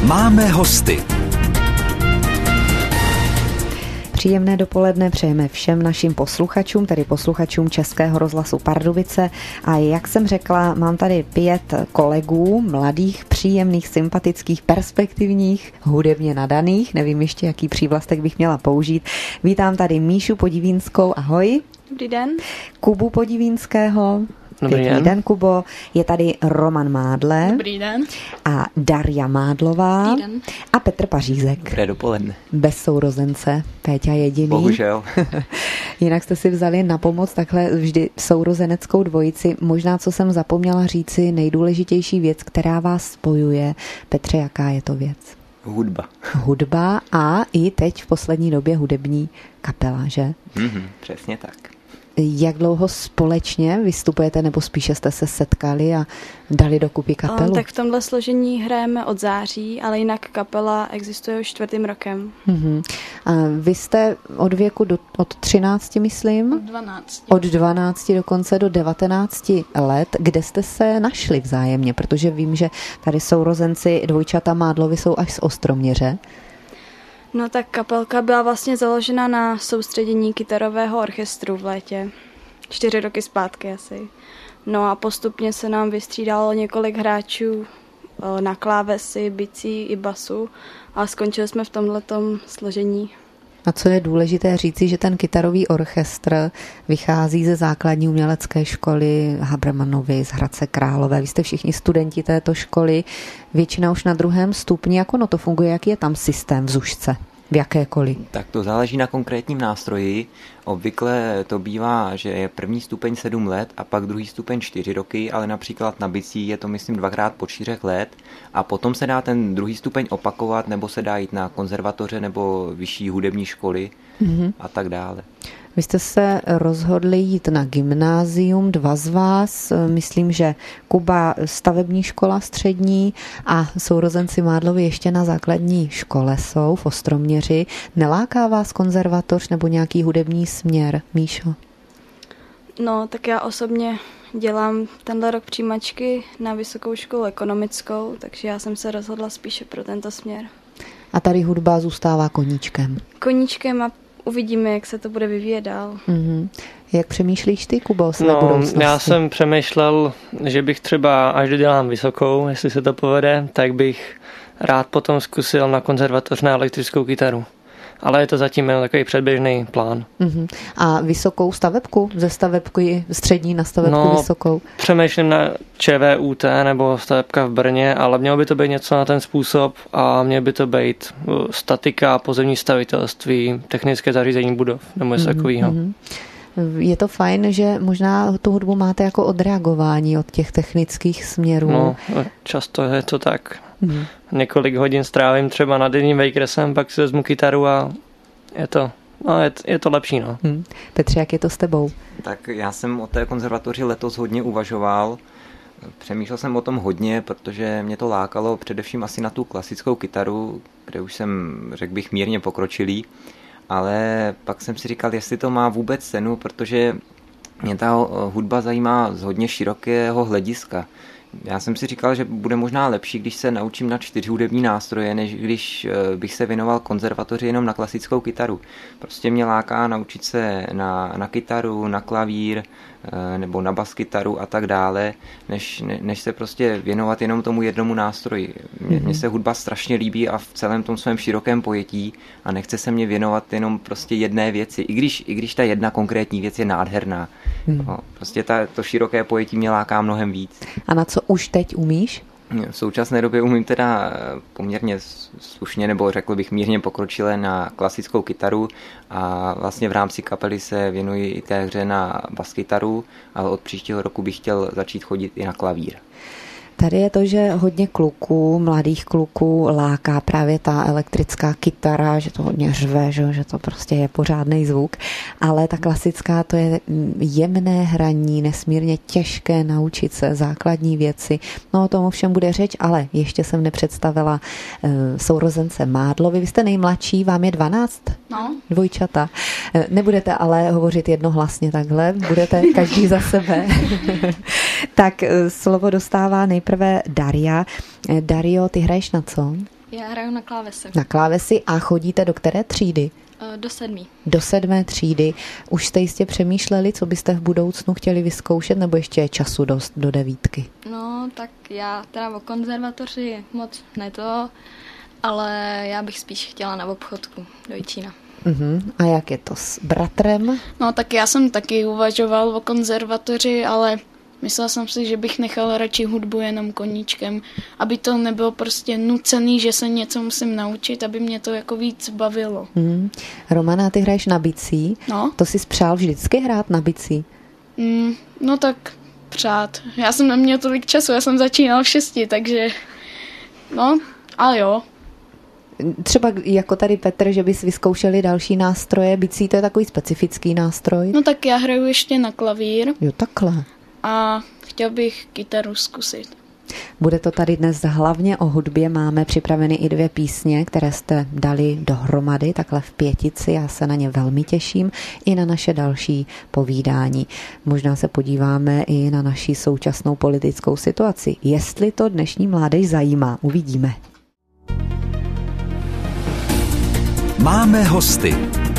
Máme hosty. Příjemné dopoledne přejeme všem našim posluchačům, tedy posluchačům Českého rozhlasu Pardubice. A jak jsem řekla, mám tady 5 kolegů, mladých, příjemných, sympatických, perspektivních, hudebně nadaných. Nevím ještě, jaký přívlastek bych měla použít. Vítám tady Míšu Podivínskou, ahoj. Dobrý den. Kubu Podivínského. Dobrý den, Kubo. Je tady Roman Mádle. Dobrý den. A Daria Mádlová. Dobrý den. A Petr Pařízek. Dobré dopoledne. Bez sourozence. Péťa jediný. Bohužel. Jinak jste si vzali na pomoc takhle vždy sourozeneckou dvojici. Možná, co jsem zapomněla říci, nejdůležitější věc, která vás spojuje. Petře, jaká je to věc? Hudba. Hudba a i teď v poslední době hudební kapela, že? Přesně tak. Jak dlouho společně vystupujete, nebo spíše jste se setkali a dali dokupy kapelu? Tak v tomhle složení hrajeme od září, ale jinak kapela existuje už 4. rokem. A vy jste od věku od 13, myslím? Od 12. Od 12 dokonce do 19 let. Kde jste se našli vzájemně? Protože vím, že tady sourozenci dvojčata Mádlovi jsou až z Ostroměře. No tak kapelka byla vlastně založena na soustředění kytarového orchestru v létě. 4 roky zpátky asi. No a postupně se nám vystřídalo několik hráčů na klávesy, bicí i basu a skončili jsme v tomhletom složení. A co je důležité říci, že ten kytarový orchestr vychází ze základní umělecké školy Habermanovy z Hradce Králové. Vy jste všichni studenti této školy, většina už na 2. stupni. Jak ono to funguje, jaký je tam systém v zušce? V jakékoliv? Tak to záleží na konkrétním nástroji. Obvykle to bývá, že je 1. stupeň 7 let a pak 2. stupeň 4 roky, ale například na bicí je to myslím 2x po 4 let a potom se dá ten 2. stupeň opakovat nebo se dá jít na konzervatoře nebo vyšší hudební školy a tak dále. Vy jste se rozhodli jít na gymnázium, 2 z vás, myslím, že Kuba stavební škola střední a sourozenci Mádlovi ještě na základní škole jsou v Ostroměři. Neláká vás konzervatoř nebo nějaký hudební směr, Míšo? No tak já osobně dělám tenhle rok přijímačky na Vysokou školu ekonomickou, takže já jsem se rozhodla spíše pro tento směr. A tady hudba zůstává koníčkem? Koníčkem a uvidíme, jak se to bude vyvíjet dál. Jak přemýšlíš ty, Kubo, o své budoucnosti? Já jsem přemýšlel, že bych třeba, až dodělám vysokou, jestli se to povede, tak bych rád potom zkusil na konzervatoř na elektrickou kytaru. Ale je to zatím jen takový předběžný plán. A vysokou stavebku? Ze stavebky střední na stavebku vysokou? Přemýšlím na ČVUT nebo stavebka v Brně, ale mělo by to být něco na ten způsob a mělo by to být statika, pozemní stavitelství, technické zařízení budov nebo něco takového. Je to fajn, že možná tu hudbu máte jako odreagování od těch technických směrů. No, často je to tak. Několik hodin strávím třeba nad jedním vejkresem, pak si vezmu kytaru a je to lepší. No. Petře, jak je to s tebou? Tak já jsem o té konzervatoři letos hodně uvažoval. Přemýšlel jsem o tom hodně, protože mě to lákalo především asi na tu klasickou kytaru, kde už jsem, řekl bych, mírně pokročilý. Ale pak jsem si říkal, jestli to má vůbec cenu, protože mě ta hudba zajímá z hodně širokého hlediska. Já jsem si říkal, že bude možná lepší, když se naučím na 4 hudební nástroje, než když bych se věnoval konzervatoři jenom na klasickou kytaru. Prostě mě láká naučit se na kytaru, na klavír nebo na baskytaru a tak dále, než se prostě věnovat jenom tomu jednomu nástroji. Mně se hudba strašně líbí a v celém tom svém širokém pojetí a nechce se mě věnovat jenom prostě jedné věci, i když ta jedna konkrétní věc je nádherná. No, prostě to široké pojetí mě láká mnohem víc. A na co už teď umíš? V současné době umím teda poměrně slušně, nebo řekl bych mírně pokročile na klasickou kytaru a vlastně v rámci kapely se věnuji i té hře na baskytaru, ale od příštího roku bych chtěl začít chodit i na klavír. Tady je to, že hodně kluků, mladých kluků láká právě ta elektrická kytara, že to hodně řve, že to prostě je pořádný zvuk, ale ta klasická, to je jemné hraní, nesmírně těžké naučit se základní věci. No o tom ovšem bude řeč, ale ještě jsem nepředstavila sourozence Mádlovi. Vy jste nejmladší, vám je 12? No. Dvojčata. Nebudete ale hovořit jednohlasně takhle, budete každý za sebe. Tak slovo dostává nejprve Daria. Dario, ty hraješ na co? Já hraju na klávesi. Na klávesi a chodíte do které třídy? Do 7. Do 7. třídy. Už jste jistě přemýšleli, co byste v budoucnu chtěli vyzkoušet, nebo ještě je času dost do 9? No, tak já teda o konzervatoři moc ne to, ale já bych spíš chtěla na obchodku do Jičína. A jak je to s bratrem? No tak já jsem taky uvažoval o konzervatoři, ale myslel jsem si, že bych nechal radši hudbu jenom koníčkem, aby to nebylo prostě nucený, že se něco musím naučit, aby mě to jako víc bavilo. Romana, ty hraješ na bicí. No. To jsi spřál vždycky hrát na bicí? No tak přát. Já jsem neměl tolik času, já jsem začínal v 6, takže no, ale jo. Třeba jako tady Petr, že bys vyzkoušeli další nástroje. Bicí to je takový specifický nástroj. No tak já hraju ještě na klavír. Jo, takhle. A chtěl bych kytaru zkusit. Bude to tady dnes hlavně o hudbě. Máme připraveny i 2 písně, které jste dali dohromady, takhle v 5. Já se na ně velmi těším. I na naše další povídání. Možná se podíváme i na naši současnou politickou situaci. Jestli to dnešní mládež zajímá, uvidíme. Máme hosty.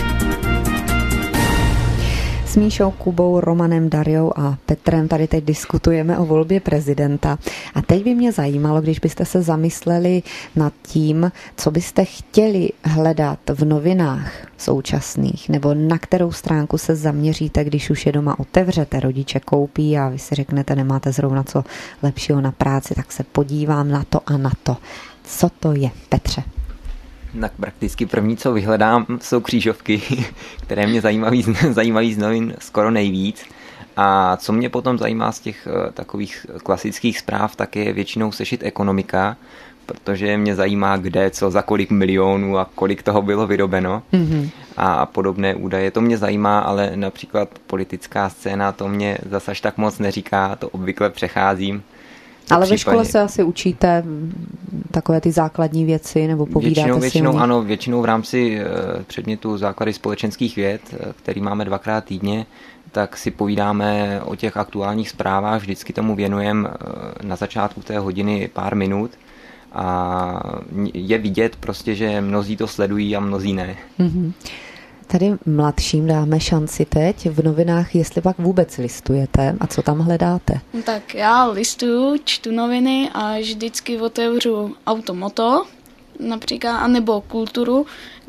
S Míšou, Kubou, Romanem, Dariou a Petrem tady teď diskutujeme o volbě prezidenta. A teď by mě zajímalo, když byste se zamysleli nad tím, co byste chtěli hledat v novinách současných, nebo na kterou stránku se zaměříte, když už je doma otevřete, rodiče koupí a vy si řeknete, nemáte zrovna co lepšího na práci, tak se podívám na to a na to. Co to je, Petře? Tak prakticky první, co vyhledám, jsou křížovky, které mě zajímají z novin skoro nejvíc. A co mě potom zajímá z těch takových klasických zpráv, tak je většinou sešit ekonomika, protože mě zajímá, kde, co, za kolik milionů a kolik toho bylo vyrobeno a podobné údaje. To mě zajímá, ale například politická scéna, to mě zase až tak moc neříká, to obvykle přecházím. Ale ve škole se asi učíte takové ty základní věci, nebo povídáte většinou ano, většinou v rámci předmětu základy společenských věd, který máme 2krát týdně, tak si povídáme o těch aktuálních zprávách, vždycky tomu věnujeme na začátku té hodiny pár minut a je vidět prostě, že mnozí to sledují a mnozí ne. Tady mladším dáme šanci teď v novinách, jestli pak vůbec listujete a co tam hledáte. Tak já listuju, čtu noviny a vždycky otevřu Automoto, například, anebo Kulturu,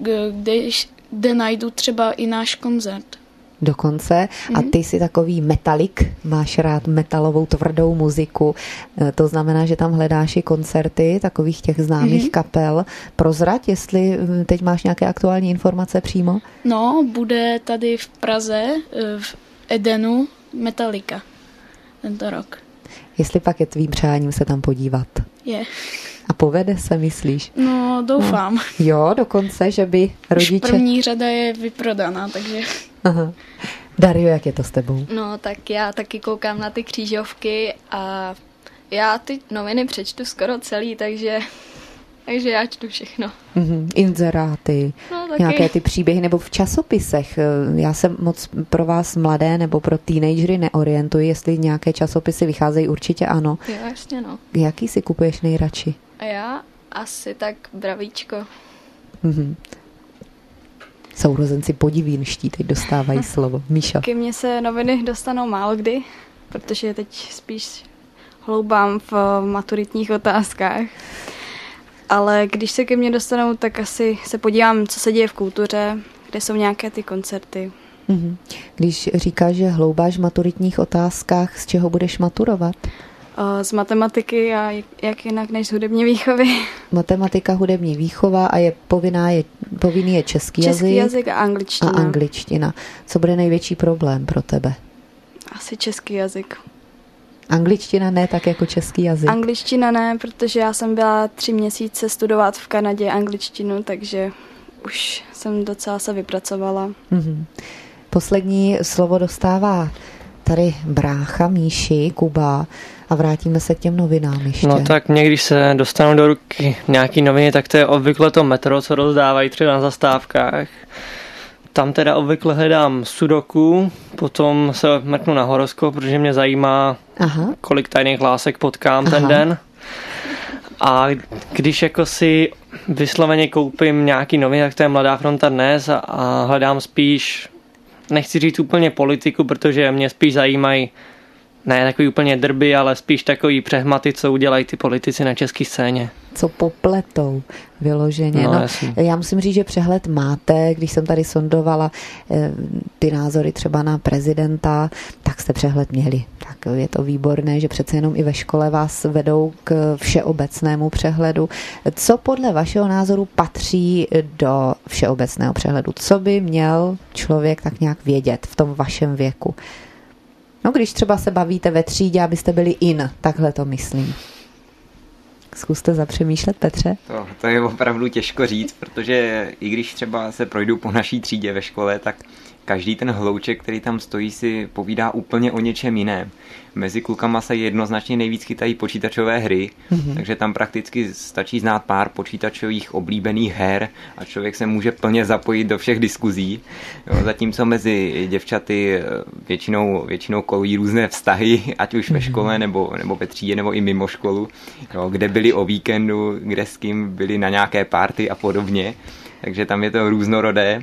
kde najdu třeba i náš koncert. Dokonce. A ty jsi takový metalik, máš rád metalovou tvrdou muziku. To znamená, že tam hledáš i koncerty takových těch známých kapel. Prozrať, jestli teď máš nějaké aktuální informace přímo? No, bude tady v Praze, v Edenu, Metallica tento rok. Jestli pak je tvým přáním se tam podívat. Je. A povede se, myslíš? No, doufám. No. Jo, dokonce, že by rodiče... Už první řada je vyprodaná, takže... Aha. Dario, jak je to s tebou? No, tak já taky koukám na ty křížovky a já ty noviny přečtu skoro celý, takže já čtu všechno. Inzeráty, nějaké ty příběhy, nebo v časopisech. Já se moc pro vás mladé nebo pro teenagery neorientuji, jestli nějaké časopisy vycházejí, určitě ano. Jo, jasně no. Jaký si kupuješ nejradši? A já asi tak Bravíčko. Sourozenci podivínští teď dostávají slovo. Míša. Ke mně se noviny dostanou málo kdy, protože teď spíš hloubám v maturitních otázkách. Ale když se ke mně dostanou, tak asi se podívám, co se děje v kultuře, kde jsou nějaké ty koncerty. Když říkáš, že hloubáš v maturitních otázkách, z čeho budeš maturovat? Z matematiky a jak jinak než z hudební výchovy. Matematika, hudební výchova a povinný je český jazyk. Český jazyk a angličtina. A angličtina. Co bude největší problém pro tebe? Asi český jazyk. Angličtina ne tak jako český jazyk? Angličtina ne, protože já jsem byla 3 měsíce studovat v Kanadě angličtinu, takže už jsem docela se vypracovala. Poslední slovo dostává tady brácha Míši, Kuba, a vrátíme se k těm novinám ještě. No tak mě, když se dostanou do ruky nějaký noviny, tak to je obvykle to Metro, co rozdávají třeba na zastávkách. Tam teda obvykle hledám sudoku, potom se mrknu na horoskop, protože mě zajímá, kolik tajných lásek potkám ten den. A když jako si vysloveně koupím nějaký noviny, tak to je Mladá fronta dnes a hledám spíš, nechci říct úplně politiku, protože mě spíš zajímají ne takový úplně drby, ale spíš takový přehmaty, co udělají ty politici na české scéně. Co popletou vyloženě. No, já musím říct, že přehled máte, když jsem tady sondovala ty názory třeba na prezidenta, tak jste přehled měli. Tak je to výborné, že přece jenom i ve škole vás vedou k všeobecnému přehledu. Co podle vašeho názoru patří do všeobecného přehledu? Co by měl člověk tak nějak vědět v tom vašem věku? No, když třeba se bavíte ve třídě, abyste byli in, takhle to myslím. Zkuste zapřemýšlet, Petře. To je opravdu těžko říct, protože i když třeba se projdu po naší třídě ve škole, tak každý ten hlouček, který tam stojí, si povídá úplně o něčem jiném. Mezi klukama se jednoznačně nejvíc chytají počítačové hry, takže tam prakticky stačí znát pár počítačových oblíbených her a člověk se může plně zapojit do všech diskuzí. Jo, zatímco mezi děvčaty většinou kolují různé vztahy, ať už ve škole nebo ve třídě nebo i mimo školu, jo, kde byli o víkendu, kde s kým byli na nějaké party a podobně. Takže tam je to různorodé.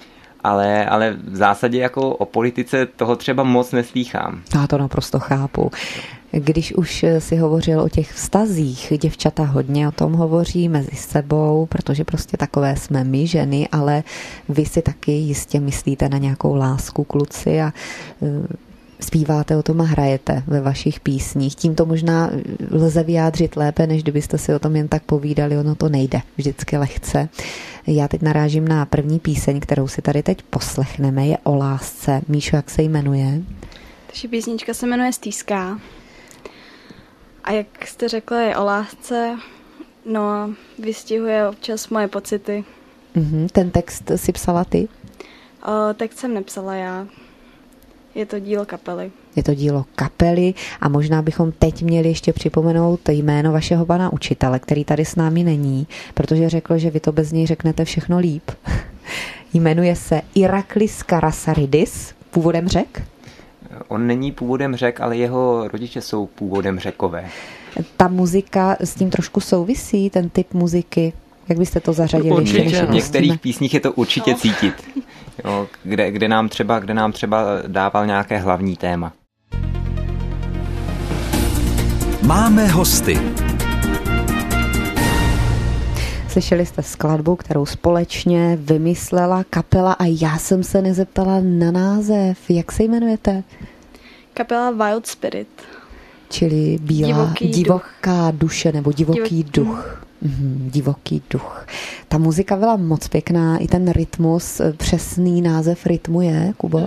Ale v zásadě jako o politice toho třeba moc neslýchám. Já to naprosto chápu. Když už si hovořil o těch vztazích, děvčata hodně o tom hovoří mezi sebou, protože prostě takové jsme my, ženy, ale vy si taky jistě myslíte na nějakou lásku, kluci, a zpíváte o tom a hrajete ve vašich písních. Tím to možná lze vyjádřit lépe, než kdybyste si o tom jen tak povídali. Ono to nejde vždycky lehce. Já teď narážím na první píseň, kterou si tady teď poslechneme. Je o lásce. Míšo, jak se jmenuje? Takže písnička se jmenuje Stýská. A jak jste řekla, je o lásce. No a vystihuje občas moje pocity. Ten text si psala ty? Text jsem nepsala já. Je to dílo kapely. Je to dílo kapely a možná bychom teď měli ještě připomenout jméno vašeho pana učitele, který tady s námi není, protože řekl, že vy to bez něj řeknete všechno líp. Jmenuje se Iraklis Karasaridis, původem Řek? On není původem Řek, ale jeho rodiče jsou původem Řekové. Ta muzika s tím trošku souvisí, ten typ muziky? Jak byste to zařadili? Určitě, v některých písních je to určitě cítit. Jo, kde nám třeba dával nějaké hlavní téma. Máme hosty. Slyšeli jste skladbu, kterou společně vymyslela kapela a já jsem se nezeptala na název. Jak se jmenujete? Kapela Wild Spirit. Čili divoká duše nebo divoký duch. Divoký duch. Ta muzika byla moc pěkná, i ten rytmus, přesný název rytmu je, Kubo?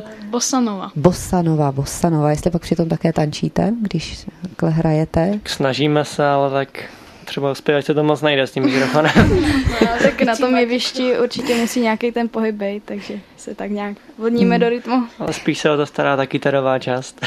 Bossa nova. Jestli pak přitom také tančíte, když takhle hrajete? Tak snažíme se, ale tak třeba zpěvat se to moc nejde s tím mikrofonem. Tak na tom jevišti určitě musí nějaký ten pohyb být, takže se tak nějak vodníme do rytmu. Ale spíš se o to stará ta kytarová část.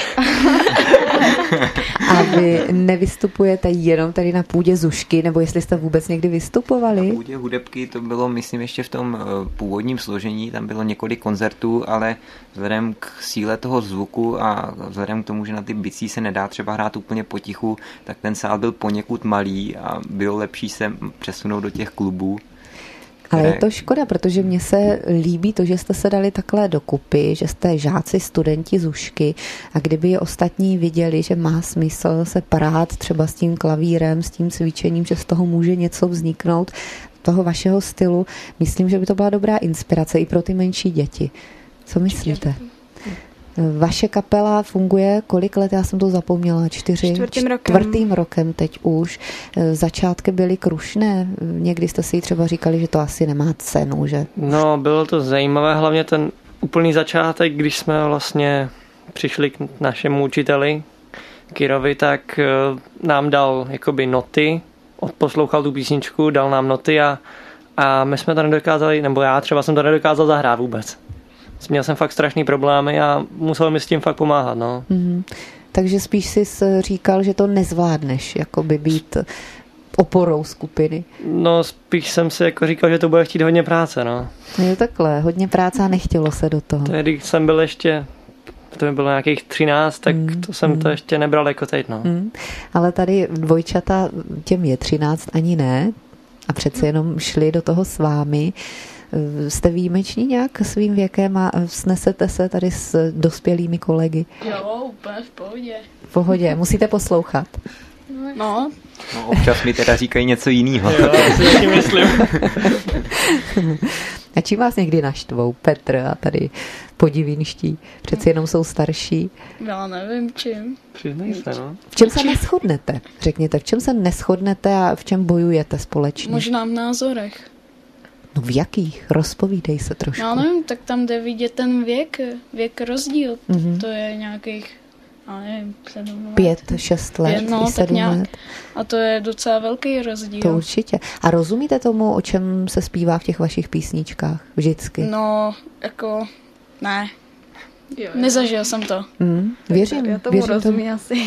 A vy nevystupujete jenom tady na půdě Zušky, nebo jestli jste vůbec někdy vystupovali? Na půdě Hudebky to bylo, myslím, ještě v tom původním složení, tam bylo několik koncertů, ale vzhledem k síle toho zvuku a vzhledem k tomu, že na ty bicí se nedá třeba hrát úplně potichu, tak ten sál byl poněkud malý a bylo lepší se přesunout do těch klubů. Ale je to škoda, protože mně se líbí to, že jste se dali takhle dokupy, že jste žáci, studenti Zušky a kdyby je ostatní viděli, že má smysl se prát třeba s tím klavírem, s tím cvičením, že z toho může něco vzniknout, toho vašeho stylu, myslím, že by to byla dobrá inspirace i pro ty menší děti. Co myslíte? Vaše kapela funguje kolik let? Já jsem to zapomněla. Čtvrtým rokem teď už. Začátky byly krušné. Někdy jste si třeba říkali, že to asi nemá cenu, že? No, bylo to zajímavé, hlavně ten úplný začátek, když jsme vlastně přišli k našemu učiteli Kirovi, tak nám dal jakoby noty, odposlouchal tu písničku, dal nám noty a my jsme to nedokázali, nebo já třeba jsem to nedokázal zahrát vůbec. Měl jsem fakt strašný problémy a musel mi s tím fakt pomáhat, no. Takže spíš jsi říkal, že to nezvládneš, jakoby být oporou skupiny. No, spíš jsem si jako říkal, že to bude chtít hodně práce, no. Jo, takhle, hodně práce a nechtělo se do toho. Tehdy jsem byl ještě to by bylo nějakých 13, tak to jsem to ještě nebral jako teď, no. Ale tady dvojčata, těm je 13, ani ne, a přece jenom šli do toho s vámi. Jste výjimeční nějak svým věkem a snesete se tady s dospělými kolegy? Jo, úplně v pohodě. V pohodě, musíte poslouchat. No. Občas mi teda říkají něco jiného. Jo, já si taky myslím. A čím vás někdy naštvou Petr a tady podivínští? Přeci jenom jsou starší. Já nevím čím. Přiznej se, no. V čem se neshodnete? Řekněte, v čem se neshodnete a v čem bojujete společně? Možná v názorech. No v jakých? Rozpovídej se trošku. Já nevím, tak tam jde vidět ten věk rozdíl. To je nějakých, já nevím, 7 let. 5, 6 let, 5, no, 7 let. A to je docela velký rozdíl. To určitě. A rozumíte tomu, o čem se zpívá v těch vašich písničkách? Vždycky? No, jako, ne. Nezažil jsem to. Věřím. Já tomu věřím rozumím asi.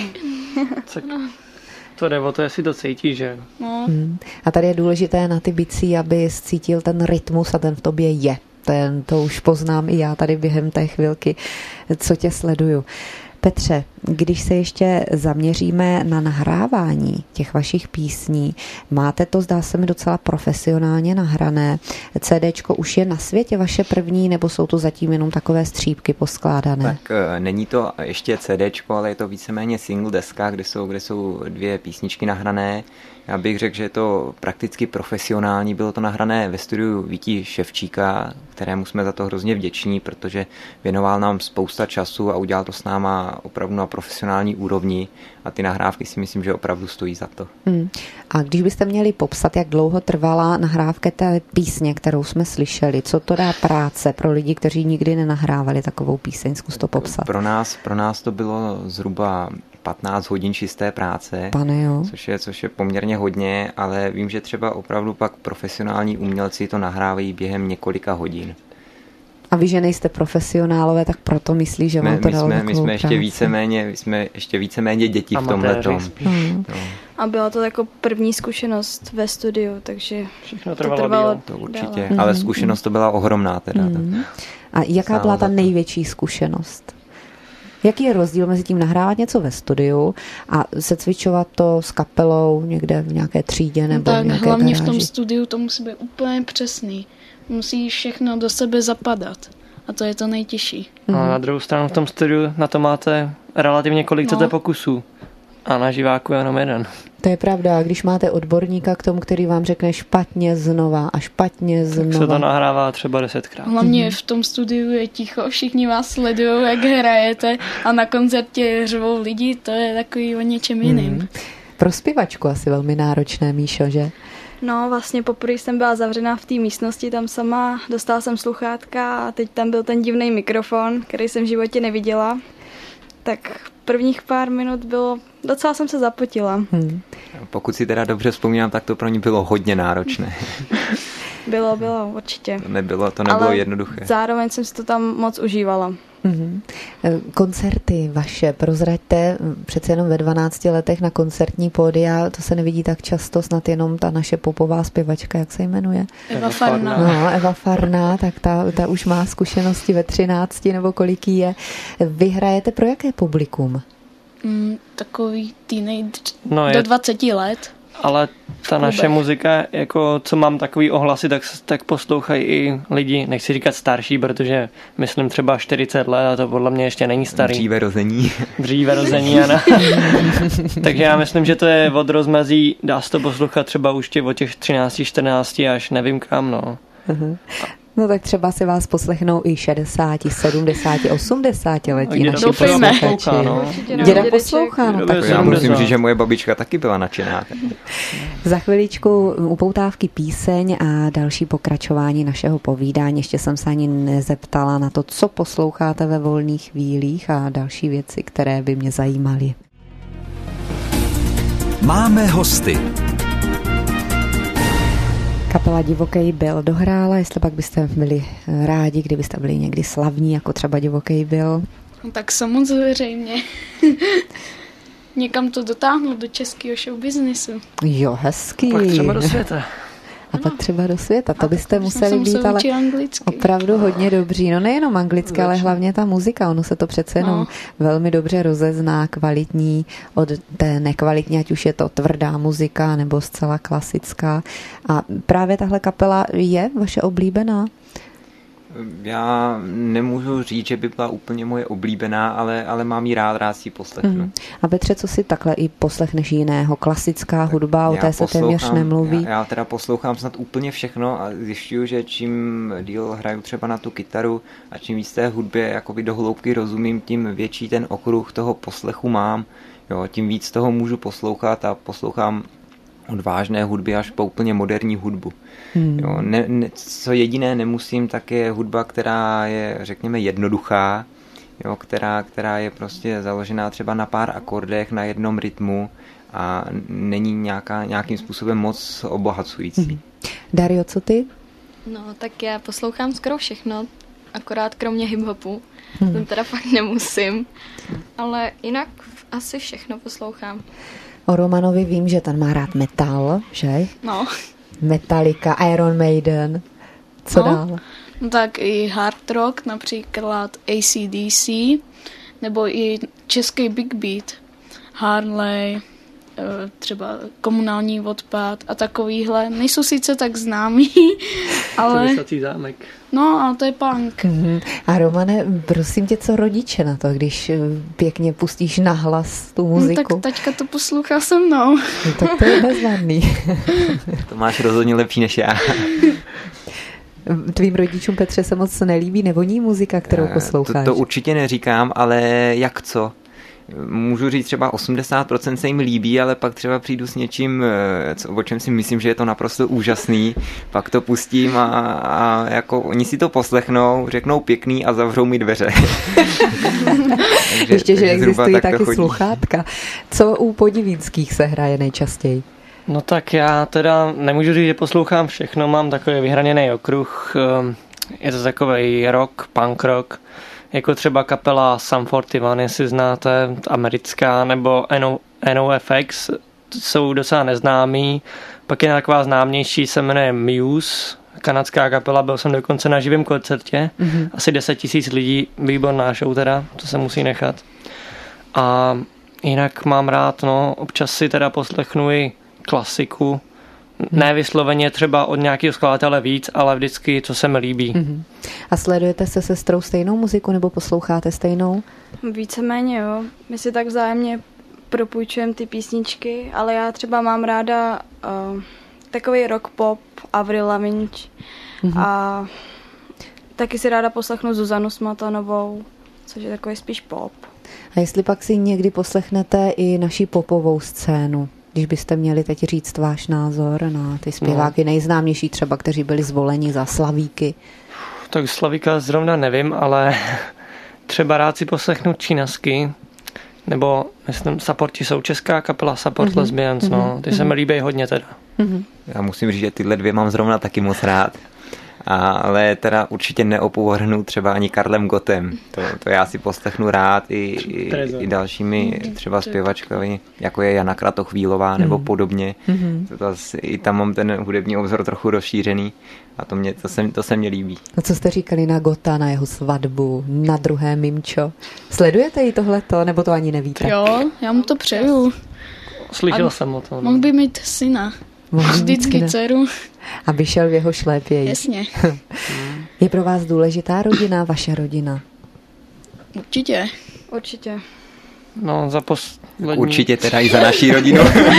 To jde o to, jestli to cítí, že? No. A tady je důležité na ty bicí, aby cítil ten rytmus a ten v tobě je. To už poznám i já tady během té chvilky, co tě sleduju. Petře, když se ještě zaměříme na nahrávání těch vašich písní, máte to, zdá se mi, docela profesionálně nahrané. CDčko už je na světě vaše první, nebo jsou to zatím jenom takové střípky poskládané? Tak není to ještě CDčko, ale je to víceméně single deska, kde jsou 2 písničky nahrané. Já bych řekl, že je to prakticky profesionální. Bylo to nahrané ve studiu Víti Ševčíka, kterému jsme za to hrozně vděční, protože věnoval nám spousta času a udělal to s náma opravdu na profesionální úrovni a ty nahrávky si myslím, že opravdu stojí za to. A když byste měli popsat, jak dlouho trvala nahrávka té písně, kterou jsme slyšeli, co to dá práce pro lidi, kteří nikdy nenahrávali takovou píseň, zkus to popsat. Pro nás to bylo zhruba 15 hodin čisté práce, Pane, jo. Což je poměrně hodně, ale vím, že třeba opravdu pak profesionální umělci to nahrávají během několika hodin. A vy, že nejste profesionálové, tak proto myslí, že vám to dalo takovou my jsme ještě víceméně děti v tomhletom. No. A byla to jako první zkušenost ve studiu, takže všechno to trvalo trvalo To určitě, ale zkušenost to byla ohromná teda. A jaká byla ta největší zkušenost? Jaký je rozdíl mezi tím nahrávat něco ve studiu a secvičovat to s kapelou někde v nějaké třídě nebo tak v nějaké hlavně garáži? v tom studiu to musí být úplně přesný. Musí všechno do sebe zapadat. A to je to nejtěžší. A na druhou stranu v tom studiu na to máte relativně kolik chcete pokusů. A na živáku jenom jeden. To je pravda, když máte odborníka k tomu, který vám řekne špatně znova a špatně znova. Tak se to nahrává třeba 10krát. Hlavně v tom studiu je ticho, všichni vás sledují, jak hrajete a na koncertě řvou lidi, to je takový o něčem jiným. Pro zpěvačku asi velmi náročné, Míšo, že? No, vlastně poprvé jsem byla zavřená v té místnosti, tam sama, dostala jsem sluchátka a teď tam byl ten divný mikrofon, který jsem v životě neviděla. Tak prvních pár minut bylo, docela jsem se zapotila. Pokud si teda dobře vzpomínám, tak to pro ní bylo hodně náročné. Bylo, určitě. To nebylo Ale jednoduché. zároveň jsem si to tam moc užívala. Koncerty vaše, prozraďte, přece jenom ve 12 letech na koncertní pódia, to se nevidí tak často, snad jenom ta naše popová zpěvačka, jak se jmenuje? Eva Farná. No, Eva Farná, tak ta už má zkušenosti ve 13 nebo kolik jí je. Vy hrajete pro jaké publikum? Takový teenage No, do 20 let. Ale ta naše muzika, jako co mám takový ohlasy, tak poslouchají i lidi, nechci říkat starší, protože myslím třeba 40 let a to podle mě ještě není starý. Dříve rození, ano. Takže já myslím, že to je od rozmezí, dá se to poslouchat třeba už od těch 13, 14 až nevím kam, no. No tak třeba si vás poslechnou i 60, 70, 80 letí naši posluchači. Děda poslouchá, no tak já musím říct, že moje babička taky byla nadšená. Za chviličku upoutávky píseň a další pokračování našeho povídání. Ještě jsem se ani nezeptala na to, co posloucháte ve volných chvílích a další věci, které by mě zajímaly. Máme hosty. Kapela Divoký Byl dohrála, jestli pak byste byli rádi, kdybyste byli někdy slavní, jako třeba Divoký Byl. No, tak samozřejmě. Někam to dotáhnout do českého showbiznisu. Jo, hezký. Pak třeba do světa. a pak třeba do světa. To byste museli být ale opravdu hodně dobří. No nejenom anglicky, ale hlavně ta muzika. Ono se to přece jenom velmi dobře rozezná, kvalitní od té nekvalitní, ať už je to tvrdá muzika nebo zcela klasická. A právě tahle kapela je vaše oblíbená? Já nemůžu říct, že by byla úplně moje oblíbená, ale mám ji rád si ji poslechnu. A Petře, co si takhle i poslechneš jiného? Klasická hudba, o té se téměř nemluví. Já teda poslouchám snad úplně všechno a zjišťuju, že čím díl hraju třeba na tu kytaru a čím víc té hudbě jakoby do hloubky rozumím, tím větší ten okruh toho poslechu mám. Jo, tím víc toho můžu poslouchat a poslouchám od vážné hudby až po úplně moderní hudbu. Jo, co jediné nemusím, tak je hudba, která je, řekněme, jednoduchá, jo, která je prostě založená třeba na pár akordech, na jednom rytmu a není nějakým způsobem moc obohacující. Dario, co ty? No, tak já poslouchám skoro všechno, akorát kromě hip-hopu. Ten teda fakt nemusím, ale jinak asi všechno poslouchám. O Romanovi vím, že ten má rád metal, že? No. Metallica, Iron Maiden. Co dál? No tak i hard rock, například AC/DC, nebo i český Big Beat, Harley, třeba Komunální odpad a takovýhle. Nejsou sice tak známí, ale... Vysací zámek. No, ale to je punk. A Romane, prosím tě, co rodiče na to, když pěkně pustíš nahlas tu muziku? No, tak taťka to poslouchá se mnou. No, tak to je bezvadný. To máš rozhodně lepší než já. Tvým rodičům, Petře, se moc nelíbí, nevoní muzika, kterou posloucháš? To určitě neříkám, ale jak co? Můžu říct třeba 80% se jim líbí, ale pak třeba přijdu s něčím, o čem si myslím, že je to naprosto úžasný, pak to pustím a jako oni si to poslechnou, řeknou pěkný a zavřou mi dveře. Ještě, že existují taky sluchátka. Co u Podivínských se hraje nejčastěji? No tak já teda nemůžu říct, že poslouchám všechno, mám takový vyhraněný okruh, je to takovej rock, punk rock, jako třeba kapela Sum 41, jestli znáte, americká, nebo NOFX, jsou docela neznámý. Pak je taková známější, se jmenuje Muse, kanadská kapela, byl jsem dokonce na živém koncertě, asi 10 000 lidí, výborná show teda, to se musí nechat. A jinak mám rád, no, občas si teda poslechnu i klasiku, ne vysloveně třeba od nějakého skladatele víc, ale vždycky, co se mi líbí. A sledujete se sestrou stejnou muziku nebo posloucháte stejnou? Víceméně jo. My si tak vzájemně propůjčujeme ty písničky, ale já třeba mám ráda takový rock pop, Avril Lavigne a taky si ráda poslechnu Zuzanu Smatanovou, což je takový spíš pop. A jestli pak si někdy poslechnete i naši popovou scénu, když byste měli teď říct váš názor na ty zpěváky nejznámější třeba, kteří byli zvoleni za Slavíky? Tak Slavíka zrovna nevím, ale třeba rád si poslechnu Čínasky, nebo myslím, Supporti jsou česká kapela, Support Lesbians, no, ty se mi líbí hodně teda. Já musím říct, že tyhle dvě mám zrovna taky moc rád. Ale teda určitě neopovrhnu třeba ani Karlem Gottem. To já si poslechnu rád i dalšími třeba zpěvačkami, jako je Jana Kratochvílová nebo podobně. I tam mám ten hudební obzor trochu rozšířený a to se mně líbí. A co jste říkali na Gotta, na jeho svatbu, na druhé mimčo? Sledujete i tohleto, nebo to ani nevíte? Jo, já mu to přeju. Slyšel jsem o tom. Mohl by mít syna. Vždycky dceru. Aby šel v jeho šlépěji. Jasně. Je pro vás důležitá rodina, vaše rodina? Určitě. Určitě. No, Určitě teda i za naší rodinu.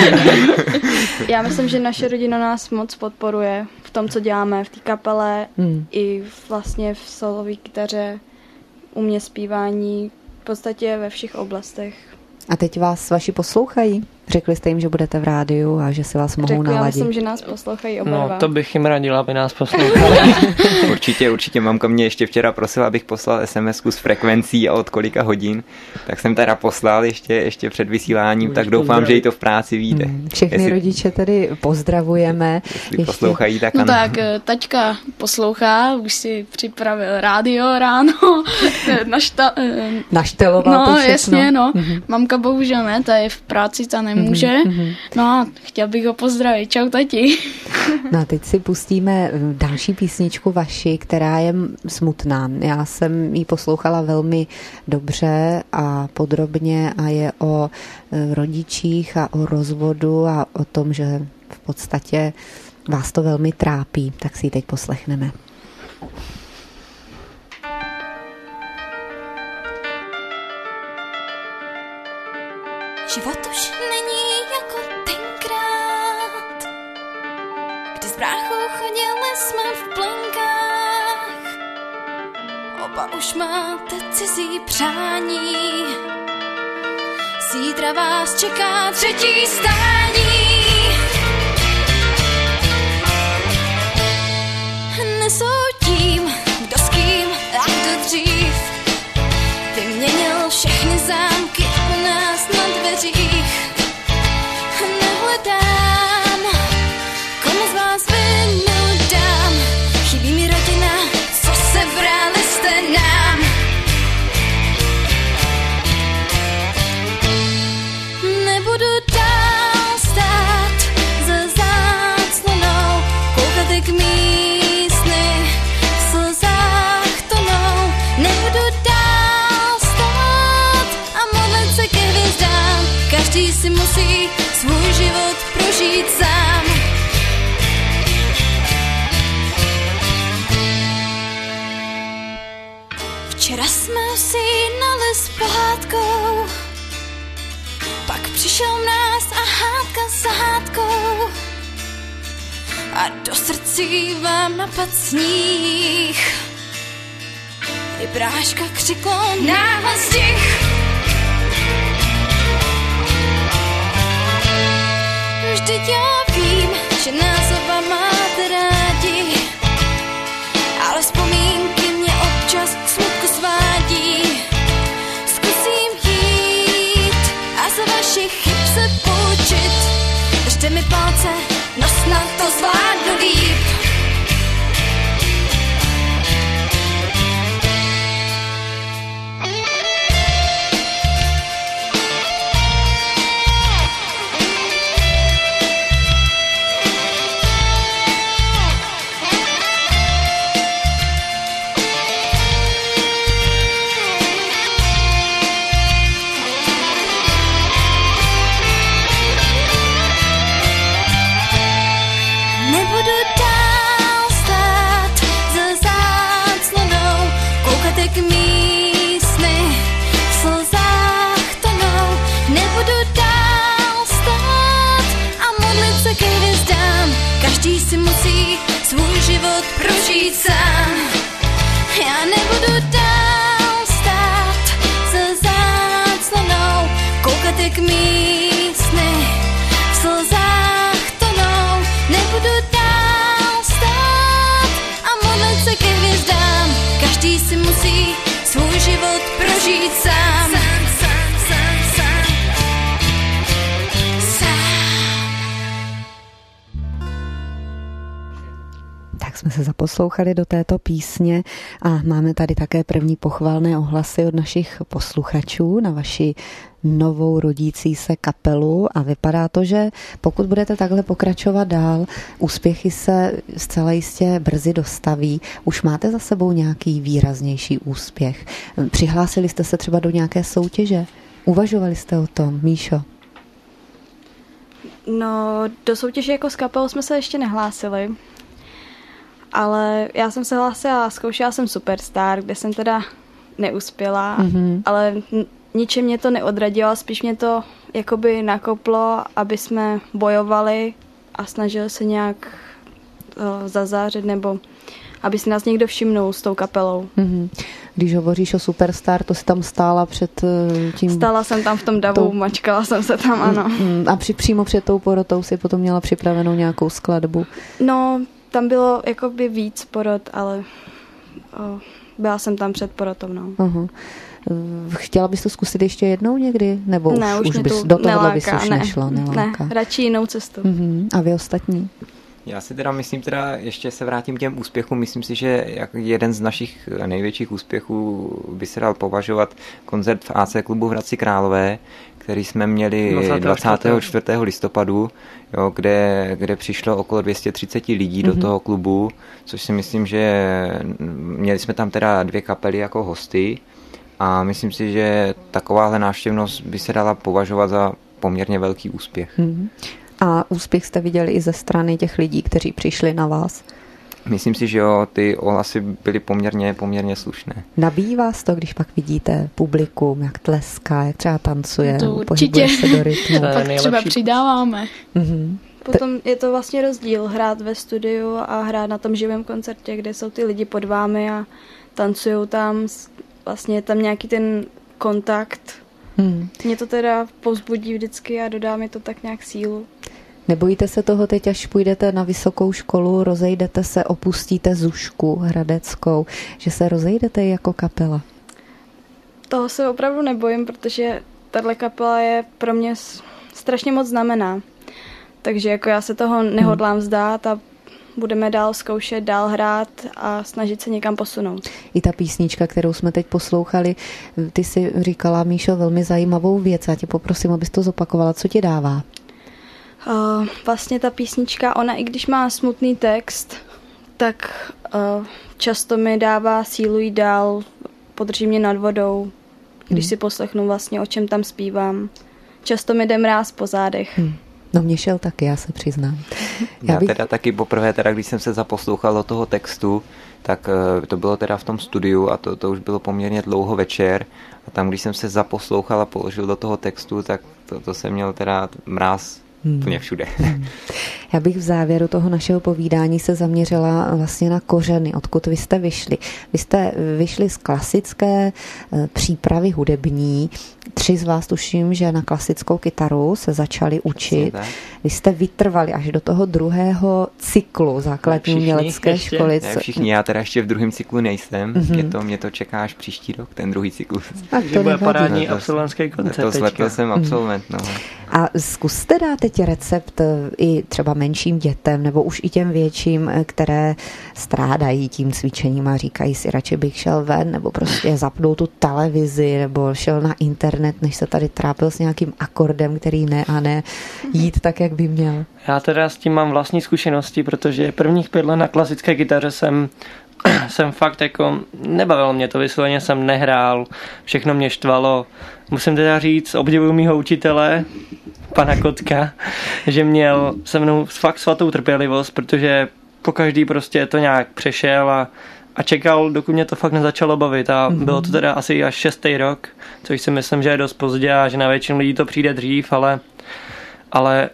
Já myslím, že naše rodina nás moc podporuje v tom, co děláme v té kapele, i vlastně v solové kytaře, u mě zpívání, v podstatě ve všech oblastech. A teď vás vaši poslouchají? Řekli jste jim, že budete v rádiu a že si vás mohou naladit. Já myslím, že nás poslouchají oba dva. No, to bych jim radila, aby nás poslouchali. Určitě mamka mě ještě včera prosila, abych poslal SMS-ku s frekvencí a od kolika hodin. Tak jsem teda poslal ještě před vysíláním, tak doufám, že jí to v práci vyjde. Všechny rodiče tedy pozdravujeme. Jestli poslouchají, tak ano. No tak, taťka poslouchá, už si připravil rádio ráno. Našteloval to všechno. Jasně, no. Mamka bohužel ne, ta je v práci, ta nemůže. No a chtěl bych ho pozdravit. Čau, tati. No a teď si pustíme další písničku vaši, která je smutná. Já jsem ji poslouchala velmi dobře a podrobně a je o rodičích a o rozvodu a o tom, že v podstatě vás to velmi trápí. Tak si ji teď poslechneme. Život už není jako tenkrát, kdy s bráchou chodili jsme v plenkách. Oba už máte cizí přání, zítra vás čeká třetí stání. Nesoudím, kdo s kým a kdo dřív vyměnil všechny zámky u nás na dveřích. Nehledám, komu z vás vinu dám. Chybí mi rodina, co sebrali jste nám. Nebudu dál stát za záclonou, koukat jak mísny v slzách tonou. Nebudu dál stát a modlit se ke hvězdám. Každý si musí svůj život prožít sám. Včera jsme usínali s pohádkou, pak přišel mráz a hádka za hádkou a do srdcí vám napad sníh. I bráška křiklo náhle stich. Vždyť já vím, že nás oba máte rádi, ale vzpomínky mě občas k smutku svádí. Zkusím jít a za vašich chyb se poučit. Držte mi palce, no snad to zvládnu líp. Každý si musí svůj život prožít sám. Já nebudu dál stát za záclonou, koukat jak mísny v slzách tonou. Nebudu dál stát a modlit se ke hvězdám. Každý si musí svůj život prožít sám. Jsme se zaposlouchali do této písně a máme tady také první pochvalné ohlasy od našich posluchačů na vaši novou rodící se kapelu a vypadá to, že pokud budete takhle pokračovat dál, úspěchy se zcela jistě brzy dostaví. Už máte za sebou nějaký výraznější úspěch? Přihlásili jste se třeba do nějaké soutěže? Uvažovali jste o tom, Míšo? No, do soutěže jako s kapelou jsme se ještě nehlásili. Ale já jsem se hlásila a zkoušela jsem Superstar, kde jsem teda neuspěla, ale ničem mě to neodradilo, spíš mě to jakoby nakoplo, aby jsme bojovali a snažili se nějak zazářit, nebo aby si nás někdo všimnul s tou kapelou. Když hovoříš o Superstar, to jsi tam stála před tím... Stála jsem tam v tom davu, mačkala jsem se tam, ano. A přímo před tou porotou si potom měla připravenou nějakou skladbu? No, tam bylo jakoby víc porod, ale byla jsem tam před porotou, no. Chtěla bys to zkusit ještě jednou někdy? Nebo ne, už bys, do tohohle bys už ne, nešla? Neláká. Ne, radši jinou cestu. A vy ostatní? Já si teda myslím, ještě se vrátím k těm úspěchům, myslím si, že jeden z našich největších úspěchů by se dal považovat koncert v AC klubu v Hradci Králové, který jsme měli 24. listopadu, jo, kde přišlo okolo 230 lidí do toho klubu, což si myslím, že měli jsme tam teda 2 kapely jako hosty a myslím si, že takováhle návštěvnost by se dala považovat za poměrně velký úspěch. A úspěch jste viděli i ze strany těch lidí, kteří přišli na vás? Myslím si, že jo, ty ohlasy byly poměrně slušné. Nabíjí vás to, když pak vidíte publikum, jak tleská, jak třeba tancuje, to pohybuje se do rytmu? Pak třeba přidáváme. Potom je to vlastně rozdíl hrát ve studiu a hrát na tom živém koncertě, kde jsou ty lidi pod vámi a tancujou tam. Vlastně je tam nějaký ten kontakt. Mě to teda povzbudí vždycky a dodá mi to tak nějak sílu. Nebojíte se toho teď, až půjdete na vysokou školu, rozejdete se, opustíte Zušku hradeckou, že se rozejdete jako kapela? Toho se opravdu nebojím, protože tahle kapela je pro mě strašně moc znamená. Takže jako já se toho nehodlám vzdát a budeme dál zkoušet, dál hrát a snažit se někam posunout. I ta písnička, kterou jsme teď poslouchali, ty si říkala, Míšo, velmi zajímavou věc. Já tě poprosím, abys to zopakovala. Co ti dává? Vlastně ta písnička, ona i když má smutný text, tak často mi dává sílu jít dál, podrží mě nad vodou, když si poslechnu vlastně, o čem tam zpívám. Často mi jde mráz po zádech. No mě šel taky, já se přiznám. Já teda taky poprvé, když jsem se zaposlouchal do toho textu, tak to bylo teda v tom studiu a to už bylo poměrně dlouho večer a tam, když jsem se zaposlouchal a položil do toho textu, tak to jsem měl teda mráz úplně všude. Já bych v závěru toho našeho povídání se zaměřila vlastně na kořeny, odkud vy jste vyšli. Vy jste vyšli z klasické přípravy hudební. 3 z vás tuším, že na klasickou kytaru se začali učit. Vy jste vytrvali až do toho 2. cyklu základní umělecké školy. Ne všichni, já teda ještě v 2. cyklu nejsem. Mě to čeká až příští rok, ten 2. cyklus. To bude parádní absolventský koncert. Letos jsem absolvent. A zkuste dát teď recept i třeba menším dětem, nebo už i těm větším, které strádají tím cvičením a říkají si, radši bych šel ven, nebo prostě zapnout tu televizi, nebo šel na internet, než se tady trápil s nějakým akordem, který ne jít tak, jak by měl. Já teda s tím mám vlastní zkušenosti, protože prvních 5 let na klasické kytaře jsem fakt jako, nebavilo mě to, vysloveně jsem nehrál, všechno mě štvalo. Musím teda říct, obdivuju mýho učitele, pana Kotka, že měl se mnou fakt svatou trpělivost, protože pokaždý prostě to nějak přešel a čekal, dokud mě to fakt nezačalo bavit a bylo to teda asi až 6. rok, což si myslím, že je dost pozdě a že na většinu lidí to přijde dřív, ale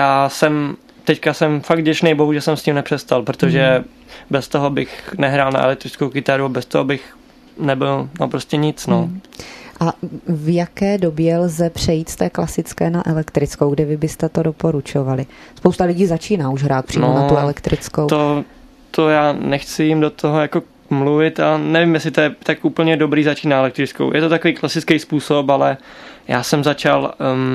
teďka jsem fakt vděčný Bohu, že jsem s tím nepřestal, protože bez toho bych nehrál na elektrickou kytaru, bez toho bych nebyl prostě nic. A v jaké době lze přejít z té klasické na elektrickou, kde vy byste to doporučovali? Spousta lidí začíná už hrát přímo na tu elektrickou. To já nechci jim do toho jako mluvit a nevím, jestli to je tak úplně dobrý začít na elektrickou. Je to takový klasický způsob, ale já jsem začal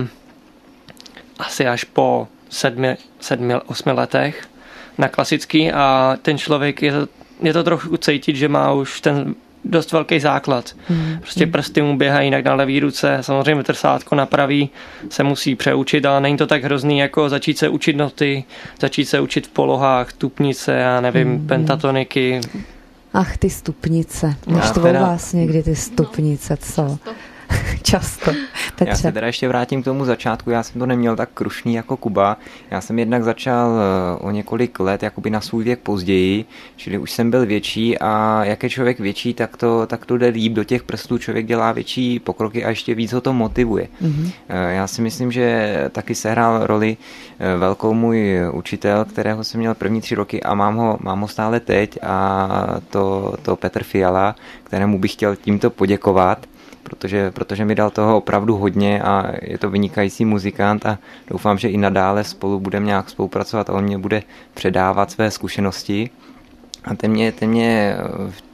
asi až po 7-8 letech na klasický a ten člověk je to trochu cítit, že má už ten dost velký základ. Prostě prsty mu běhají jinak na levý ruce, samozřejmě trsátko na pravý se musí přeučit, ale není to tak hrozný, jako začít se učit noty, začít se učit v polohách, tupnice, já nevím, pentatoniky. Ach, ty stupnice. Naštvou vás někdy ty stupnice, co? Často. Petře. Já se teda ještě vrátím k tomu začátku, já jsem to neměl tak krušný jako Kuba. Já jsem jednak začal o několik let jakoby na svůj věk později, čili už jsem byl větší a jak je člověk větší, tak to jde líp do těch prstů, člověk dělá větší pokroky a ještě víc ho to motivuje. Já si myslím, že taky sehrál roli velkou můj učitel, kterého jsem měl první 3 roky a mám ho stále teď a to Petr Fiala, kterému bych chtěl tímto poděkovat, protože mi dal toho opravdu hodně a je to vynikající muzikant a doufám, že i nadále spolu budeme nějak spolupracovat a on mě bude předávat své zkušenosti. A ten mě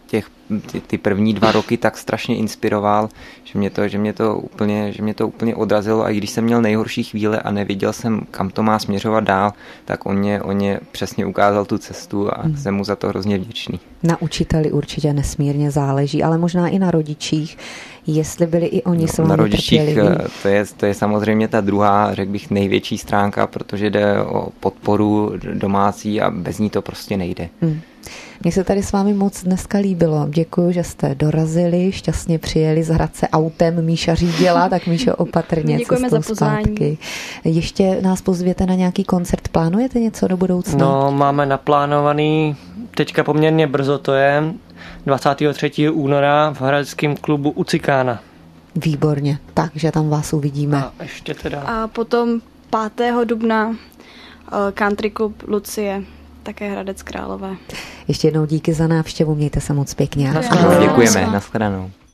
ty první 2 roky tak strašně inspiroval, že mě to úplně odrazilo, a i když jsem měl nejhorší chvíle a nevěděl jsem, kam to má směřovat dál, tak on mě přesně ukázal tu cestu a jsem mu za to hrozně vděčný. Na učiteli určitě nesmírně záleží, ale možná i na rodičích, jestli byli i oni s vámi trpěliví. To je samozřejmě ta druhá, řekl bych, největší stránka, protože jde o podporu domácí a bez ní to prostě nejde. Mně se tady s vámi moc dneska líbilo. Děkuji, že jste dorazili, šťastně přijeli z Hradce autem. Míša řídila, tak Míšo opatrně. Děkujeme za pozvání. Zpátky. Ještě nás pozvěte na nějaký koncert. Plánujete něco do budoucna? No, máme naplánovaný teďka poměrně brzo, to je 23. února v hradeckém klubu u Cikána. Výborně, takže tam vás uvidíme. A ještě teda. A potom 5. dubna Country Club Lucie, také Hradec Králové. Ještě jednou díky za návštěvu, mějte se moc pěkně. Děkujeme, nashledanou.